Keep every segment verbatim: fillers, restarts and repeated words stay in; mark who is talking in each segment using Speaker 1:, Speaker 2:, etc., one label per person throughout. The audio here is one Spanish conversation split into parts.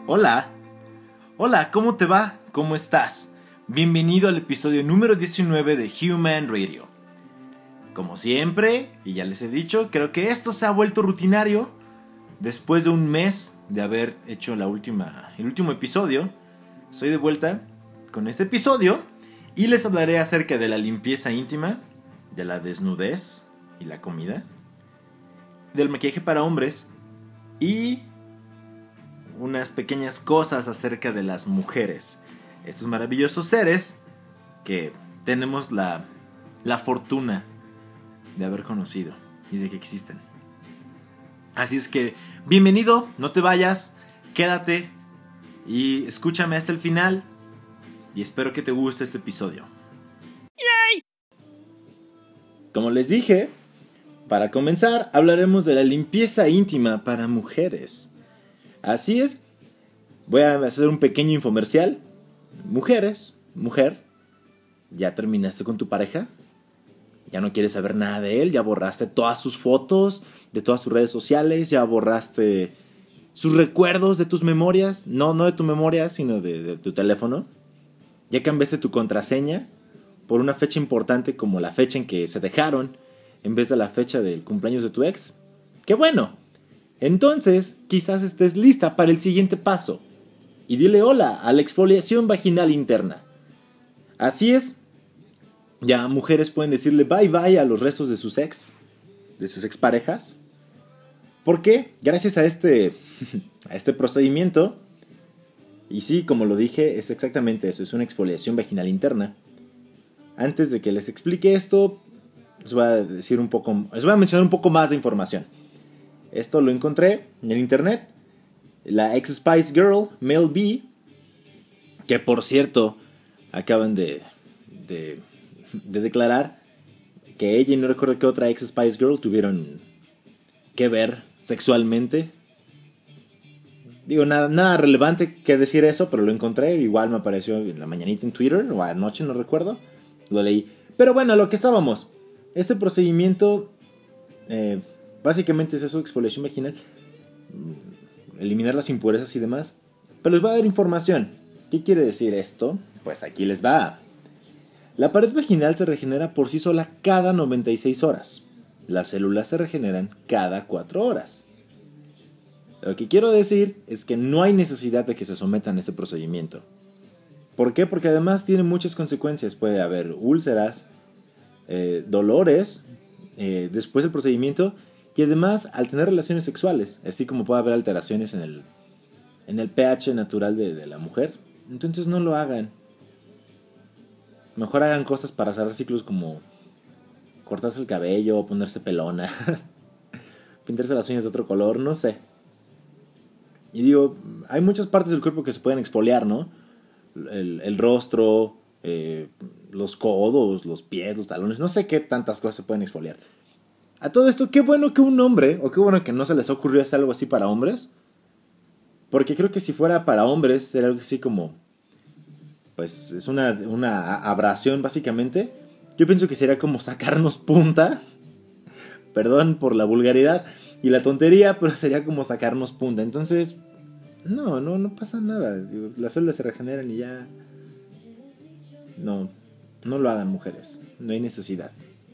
Speaker 1: Hola, hola, ¿cómo te va? ¿Cómo estás? Bienvenido al episodio número diecinueve de Human Radio. Como siempre, y ya les he dicho, creo que esto se ha vuelto rutinario. Después de un mes de haber hecho la última, el último episodio, estoy de vuelta con este episodio y les hablaré acerca de la limpieza íntima, de la desnudez y la comida, del maquillaje para hombres y unas pequeñas cosas acerca de las mujeres. Estos maravillosos seres que tenemos la, la fortuna de haber conocido y de que existen. Así es que, bienvenido, no te vayas, quédate y escúchame hasta el final y espero que te guste este episodio. ¡Yay! Como les dije, para comenzar hablaremos de la limpieza íntima para mujeres. Así es, voy a hacer un pequeño infomercial. Mujeres, mujer, ¿ya terminaste con tu pareja? ¿Ya no quieres saber nada de él? ¿Ya borraste todas sus fotos de todas sus redes sociales? ¿Ya borraste sus recuerdos de tus memorias? No, no de tu memoria, sino de, de tu teléfono. ¿Ya cambiaste tu contraseña por una fecha importante como la fecha en que se dejaron en vez de la fecha del cumpleaños de tu ex? ¡Qué bueno! Entonces, quizás estés lista para el siguiente paso. Y dile hola a la exfoliación vaginal interna. Así es. Ya mujeres pueden decirle bye bye a los restos de sus ex, de sus exparejas. ¿Por qué? Gracias a este, a este procedimiento. Y sí, como lo dije, es exactamente eso. Es una exfoliación vaginal interna. Antes de que les explique esto, les voy a decir un poco, les voy a mencionar un poco más de información. Esto lo encontré en el internet. La ex Spice Girl, Mel B, que por cierto acaban de, de, de declarar que ella y no recuerdo qué otra ex Spice Girl tuvieron que ver sexualmente. Digo, nada, nada relevante que decir eso, pero lo encontré. Igual me apareció en la mañanita en Twitter, o anoche, no recuerdo. Lo leí. Pero bueno, a lo que estábamos. Este procedimiento, eh, básicamente es eso, exfoliación vaginal. Eliminar las impurezas y demás. Pero les voy a dar información. ¿Qué quiere decir esto? Pues aquí les va. La pared vaginal se regenera por sí sola cada noventa y seis horas. Las células se regeneran cada cuatro horas. Lo que quiero decir es que no hay necesidad de que se sometan a este procedimiento. ¿Por qué? Porque además tiene muchas consecuencias. Puede haber úlceras, eh, dolores eh, después del procedimiento. Y además, al tener relaciones sexuales, así como puede haber alteraciones en el, en el pH natural de, de la mujer, entonces no lo hagan. Mejor hagan cosas para cerrar ciclos como cortarse el cabello, ponerse pelona, pintarse las uñas de otro color, no sé. Y digo, hay muchas partes del cuerpo que se pueden exfoliar, ¿no? El, el rostro, eh, los codos, los pies, los talones, no sé qué tantas cosas se pueden exfoliar. A todo esto, qué bueno que un hombre, o qué bueno que no se les ocurrió hacer algo así para hombres. Porque creo que si fuera para hombres, sería algo así como, pues es una, una abrasión básicamente. Yo pienso que sería como sacarnos punta. Perdón por la vulgaridad y la tontería, pero sería como sacarnos punta. Entonces, no, no, no pasa nada. Las células se regeneran y ya. No, no lo hagan, mujeres. No hay necesidad.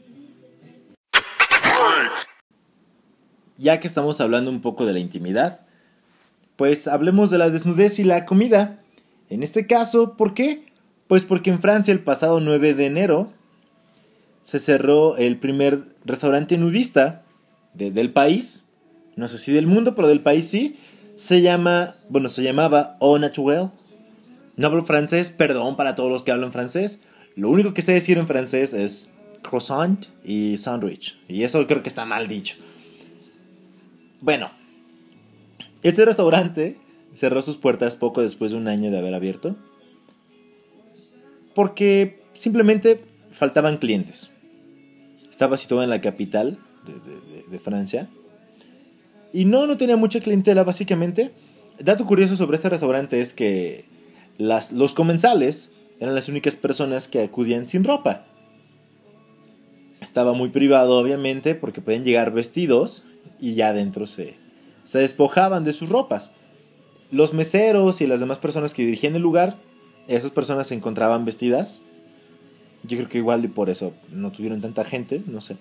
Speaker 1: Ya que estamos hablando un poco de la intimidad, pues hablemos de la desnudez y la comida. En este caso, ¿por qué? Pues porque en Francia el pasado nueve de enero se cerró el primer restaurante nudista de, del país. No sé si del mundo, pero del país sí. Se llama, bueno, se llamaba Au Naturel. No hablo francés, perdón para todos los que hablan francés. Lo único que sé decir en francés es croissant y sandwich. Y eso creo que está mal dicho. Bueno, este restaurante cerró sus puertas poco después de un año de haber abierto. Porque simplemente faltaban clientes. Estaba situado en la capital de, de, de Francia. Y no, no tenía mucha clientela básicamente. Dato curioso sobre este restaurante es que las, los comensales eran las únicas personas que acudían sin ropa. Estaba muy privado obviamente porque podían llegar vestidos y ya adentro se, se despojaban de sus ropas. los meseros y las demás personas que dirigían el lugar, esas personas se encontraban vestidas. Yo creo que igual y por eso no tuvieron tanta gente, no sé.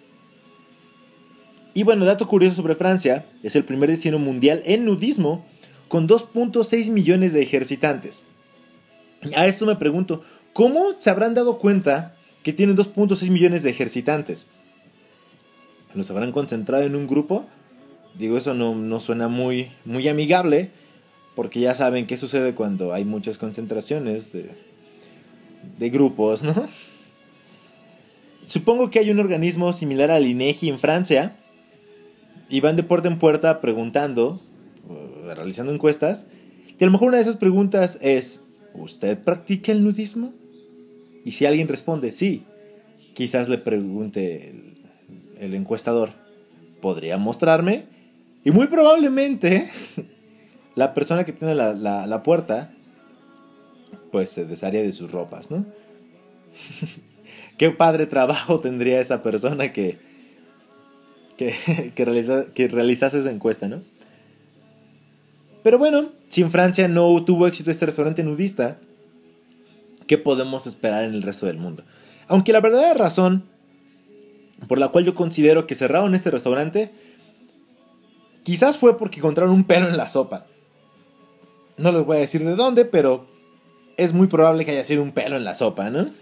Speaker 1: Y bueno, dato curioso sobre Francia, es el primer destino mundial en nudismo con dos punto seis millones de ejercitantes. A esto me pregunto, ¿cómo se habrán dado cuenta que tienen dos punto seis millones de ejercitantes? ¿Los habrán concentrado en un grupo? Digo, eso no, no suena muy, muy amigable, porque ya saben qué sucede cuando hay muchas concentraciones de, de grupos, ¿no? Supongo que hay un organismo similar al INEGI en Francia, y van de puerta en puerta preguntando, realizando encuestas, y a lo mejor una de esas preguntas es, ¿usted practica el nudismo? Y si alguien responde sí, quizás le pregunte el, el encuestador, ¿podría mostrarme? Y muy probablemente la persona que tiene la, la, la puerta pues se desharía de sus ropas, ¿no? Qué padre trabajo tendría esa persona que, que, que, realiza, que realizase esa encuesta, ¿no? Pero bueno, si en Francia no tuvo éxito este restaurante nudista, ¿qué podemos esperar en el resto del mundo? Aunque la verdadera razón por la cual yo considero que cerraron este restaurante quizás fue porque encontraron un pelo en la sopa. No les voy a decir de dónde, pero es muy probable que haya sido un pelo en la sopa, ¿no?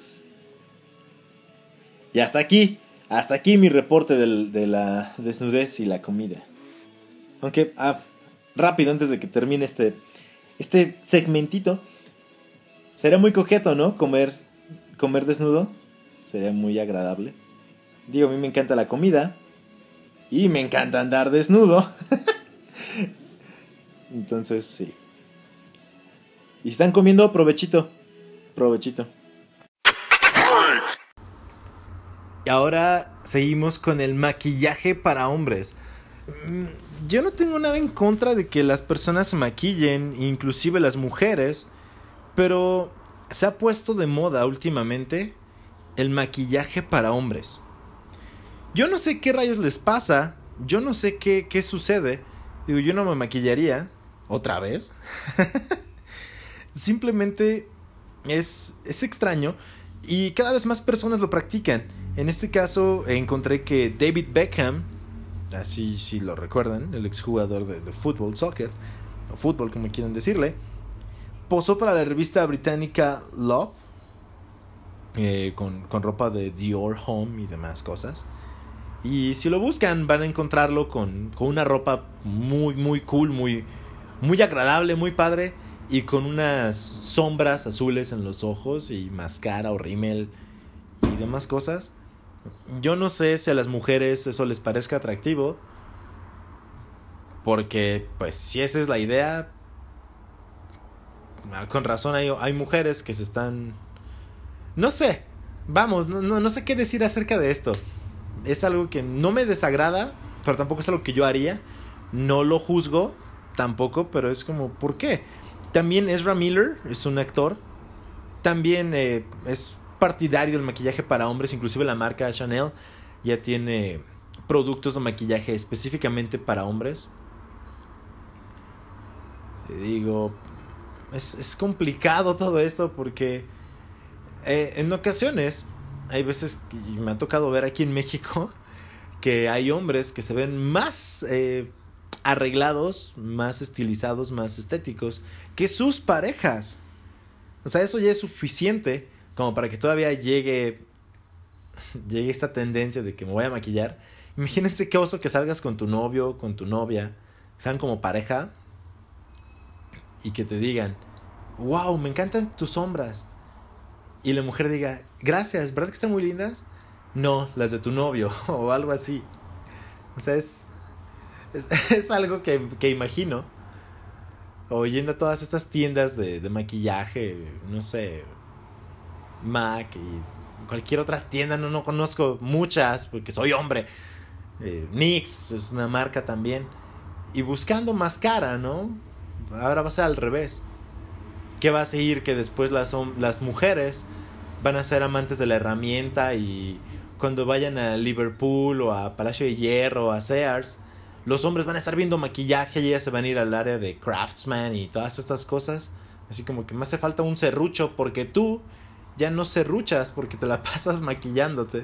Speaker 1: Y hasta aquí, hasta aquí mi reporte del, de la desnudez y la comida. Aunque, ah, rápido, antes de que termine este, este segmentito, sería muy coqueto, ¿no? Comer, comer desnudo, sería muy agradable. Digo, a mí me encanta la comida y me encanta andar desnudo. Entonces, sí. Y si están comiendo, provechito. Provechito. Y ahora seguimos con el maquillaje para hombres. Yo no tengo nada en contra de que las personas se maquillen, inclusive las mujeres, pero se ha puesto de moda últimamente el maquillaje para hombres. Yo no sé qué rayos les pasa, yo no sé qué, qué sucede. Digo, yo no me maquillaría otra vez. Simplemente es, es extraño y cada vez más personas lo practican. En este caso encontré que David Beckham, así si lo recuerdan, el exjugador de, de fútbol, soccer, o fútbol como quieran decirle, posó para la revista británica Love eh, con, con ropa de Dior Home y demás cosas. Y si lo buscan van a encontrarlo con, con una ropa muy muy cool, muy, muy agradable, muy padre, y con unas sombras azules en los ojos y máscara o rímel y demás cosas. Yo no sé si a las mujeres eso les parezca atractivo, porque pues si esa es la idea, con razón hay, hay mujeres que se están... No sé, vamos, no, no, no sé qué decir acerca de esto. Es algo que no me desagrada, pero tampoco es algo que yo haría. No lo juzgo tampoco, pero es como, ¿por qué? También Ezra Miller es un actor. También eh, es partidario del maquillaje para hombres. Inclusive la marca Chanel ya tiene productos de maquillaje específicamente para hombres. Digo, es, es complicado todo esto porque eh, en ocasiones hay veces que me ha tocado ver aquí en México que hay hombres que se ven más eh, arreglados, más estilizados, más estéticos que sus parejas. O sea, eso ya es suficiente como para que todavía llegue llegue esta tendencia de que me voy a maquillar. Imagínense qué oso que salgas con tu novio, con tu novia, sean como pareja y que te digan, wow, me encantan tus sombras. Y la mujer diga, gracias, ¿verdad que están muy lindas? No, las de tu novio, o algo así. O sea, es, es, es algo que, que imagino. O yendo a todas estas tiendas de, de maquillaje, no sé, MAC y cualquier otra tienda, no, no conozco muchas porque soy hombre. Eh, NYX es una marca también. Y buscando máscara, ¿no? Ahora va a ser al revés. ¿Qué va a seguir? Que después las, las mujeres van a ser amantes de la herramienta y cuando vayan a Liverpool o a Palacio de Hierro o a Sears, los hombres van a estar viendo maquillaje y ellas se van a ir al área de craftsman y todas estas cosas. Así como que me hace falta un serrucho porque tú ya no serruchas porque te la pasas maquillándote.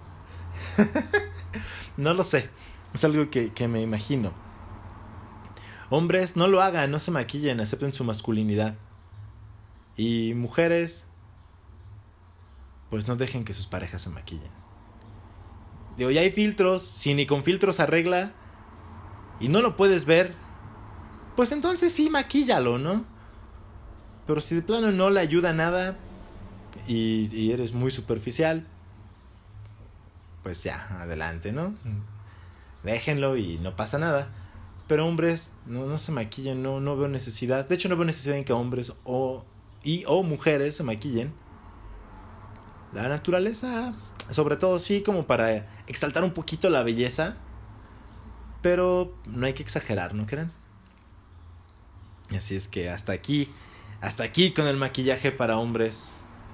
Speaker 1: No lo sé, es algo que, que me imagino. Hombres, no lo hagan, no se maquillen, acepten su masculinidad. Y mujeres, pues no dejen que sus parejas se maquillen. Digo, ya hay filtros, si ni con filtros arregla y no lo puedes ver, pues entonces sí, maquíllalo, ¿no? Pero si de plano no le ayuda nada y, y eres muy superficial, pues ya, adelante, ¿no? Déjenlo y no pasa nada. Pero hombres, no, no se maquillen, no, no veo necesidad. De hecho, no veo necesidad en que hombres o, y, o mujeres se maquillen. La naturaleza, sobre todo, sí, como para exaltar un poquito la belleza. Pero no hay que exagerar, ¿no creen? Así es que hasta aquí, hasta aquí con el maquillaje para hombres.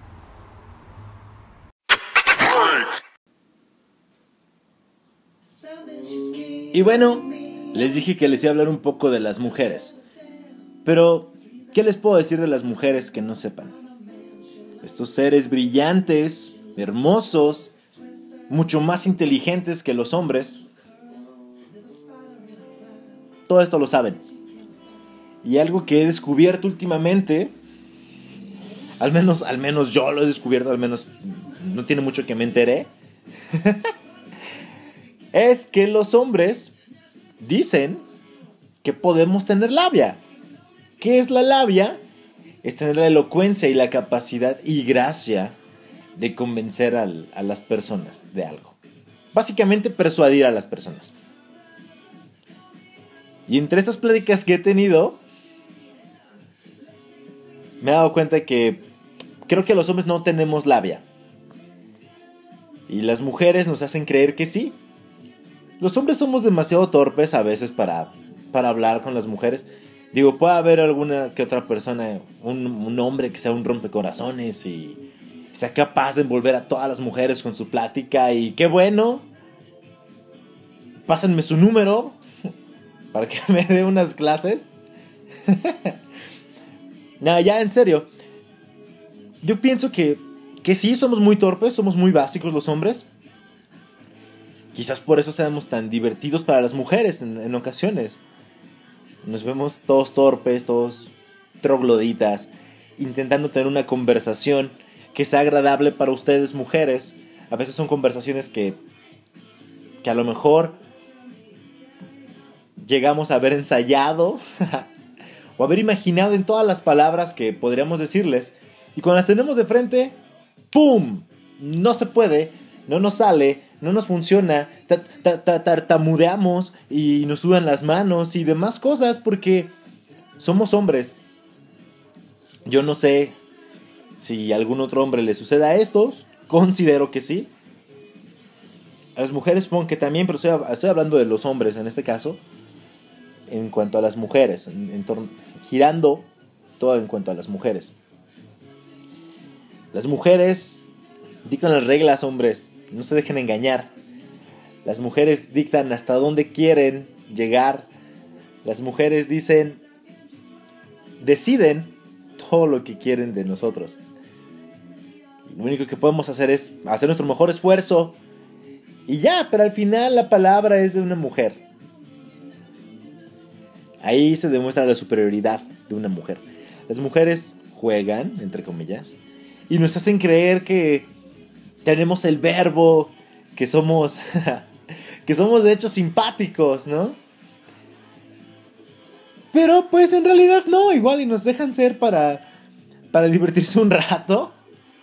Speaker 1: Y bueno, les dije que les iba a hablar un poco de las mujeres. Pero, ¿qué les puedo decir de las mujeres que no sepan? Estos seres brillantes, hermosos, mucho más inteligentes que los hombres. Todo esto lo saben. Y algo que he descubierto últimamente, al menos, al menos yo lo he descubierto, al menos no tiene mucho que me enteré, es que los hombres dicen que podemos tener labia. ¿Qué es la labia? Es tener la elocuencia y la capacidad y gracia de convencer al, a las personas de algo. Básicamente persuadir a las personas. Y entre estas pláticas que he tenido, me he dado cuenta que creo que los hombres no tenemos labia. Y las mujeres nos hacen creer que sí. Los hombres somos demasiado torpes a veces para, para hablar con las mujeres. Digo, puede haber alguna que otra persona, un, un hombre que sea un rompecorazones y sea capaz de envolver a todas las mujeres con su plática. Y qué bueno. Pásenme su número para que me dé unas clases. Nada, ya en serio. Yo pienso que, que sí, somos muy torpes, somos muy básicos los hombres. Quizás por eso seamos tan divertidos para las mujeres en, en ocasiones. Nos vemos todos torpes, todos trogloditas, intentando tener una conversación que sea agradable para ustedes, mujeres. A veces son conversaciones que, que a lo mejor llegamos a haber ensayado o haber imaginado en todas las palabras que podríamos decirles. Y cuando las tenemos de frente, ¡pum! No se puede, no nos sale, no nos funciona, tartamudeamos y nos sudan las manos y demás cosas porque somos hombres. Yo no sé si a algún otro hombre le suceda esto, considero que sí. A las mujeres supongo que también, pero estoy, estoy hablando de los hombres en este caso. En cuanto a las mujeres, en, en torno, girando todo en cuanto a las mujeres. Las mujeres dictan las reglas, hombres. No se dejen engañar. Las mujeres dictan hasta dónde quieren llegar. Las mujeres dicen, deciden todo lo que quieren de nosotros. Lo único que podemos hacer es hacer nuestro mejor esfuerzo. Y ya, pero al final la palabra es de una mujer. Ahí se demuestra la superioridad de una mujer. Las mujeres juegan, entre comillas, y nos hacen creer que tenemos el verbo, que somos, que somos de hecho simpáticos, ¿no? Pero pues en realidad no, igual y nos dejan ser para, para divertirse un rato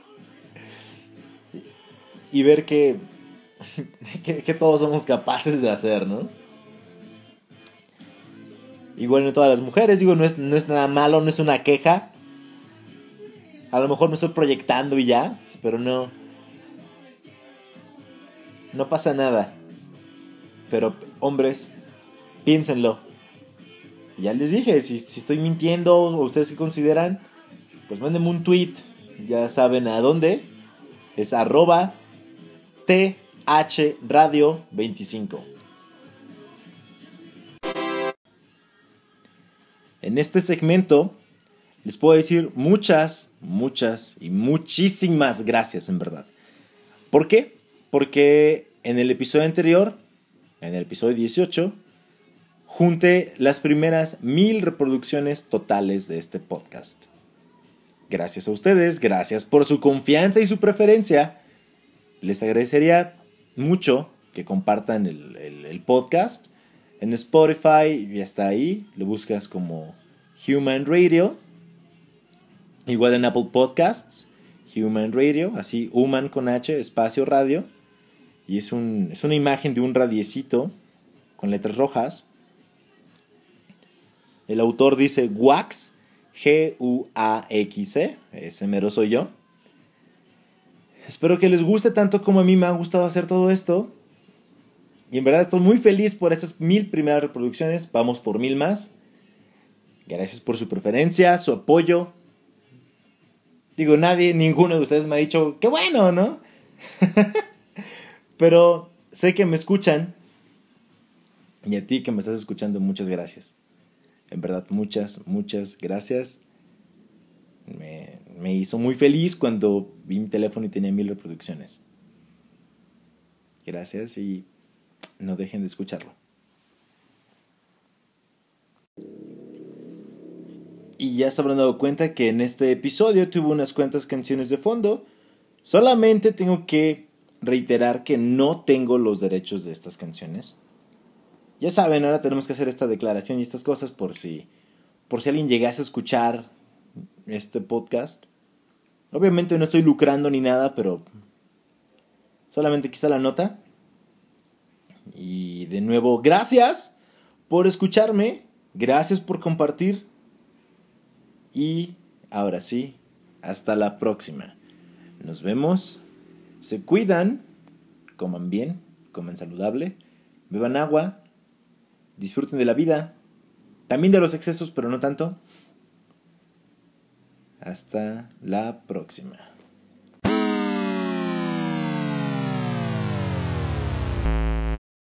Speaker 1: y ver que, que, que todos somos capaces de hacer, ¿no? Igual no todas las mujeres, digo, no es, no es nada malo, no es una queja. A lo mejor me estoy proyectando y ya, pero no. No pasa nada. Pero, hombres, piénsenlo. Ya les dije, si, si estoy mintiendo o ustedes qué consideran, pues mándenme un tweet. Ya saben a dónde. Es arroba T H Radio veinticinco. En este segmento les puedo decir muchas, muchas y muchísimas gracias, en verdad. ¿Por qué? Porque en el episodio anterior, en el episodio dieciocho, junté las primeras mil reproducciones totales de este podcast. Gracias a ustedes, gracias por su confianza y su preferencia. Les agradecería mucho que compartan el, el, el podcast. En Spotify ya está ahí, lo buscas como Human Radio. Igual en Apple Podcasts, Human Radio, así Human con H, espacio radio. Y es, un, es una imagen de un radiecito con letras rojas. El autor dice Wax, G U A X E, ese mero soy yo. Espero que les guste tanto como a mí me ha gustado hacer todo esto. Y en verdad estoy muy feliz por esas mil primeras reproducciones. Vamos por mil más. Gracias por su preferencia, su apoyo. Digo, nadie, ninguno de ustedes me ha dicho, ¡qué bueno!, ¿no? Pero sé que me escuchan. Y a ti que me estás escuchando, muchas gracias. En verdad, muchas, muchas gracias. Me, me hizo muy feliz cuando vi mi teléfono y tenía mil reproducciones. Gracias y no dejen de escucharlo. Y ya se habrán dado cuenta que en este episodio tuve unas cuantas canciones de fondo. Solamente tengo que reiterar que no tengo los derechos de estas canciones. Ya saben, ahora tenemos que hacer esta declaración y estas cosas por si, por si alguien llegase a escuchar este podcast. Obviamente no estoy lucrando ni nada, pero solamente aquí está la nota. Y de nuevo, gracias por escucharme. Gracias por compartir. Y ahora sí, hasta la próxima. Nos vemos. Se cuidan. Coman bien. Coman saludable. Beban agua. Disfruten de la vida. También de los excesos, pero no tanto. Hasta la próxima.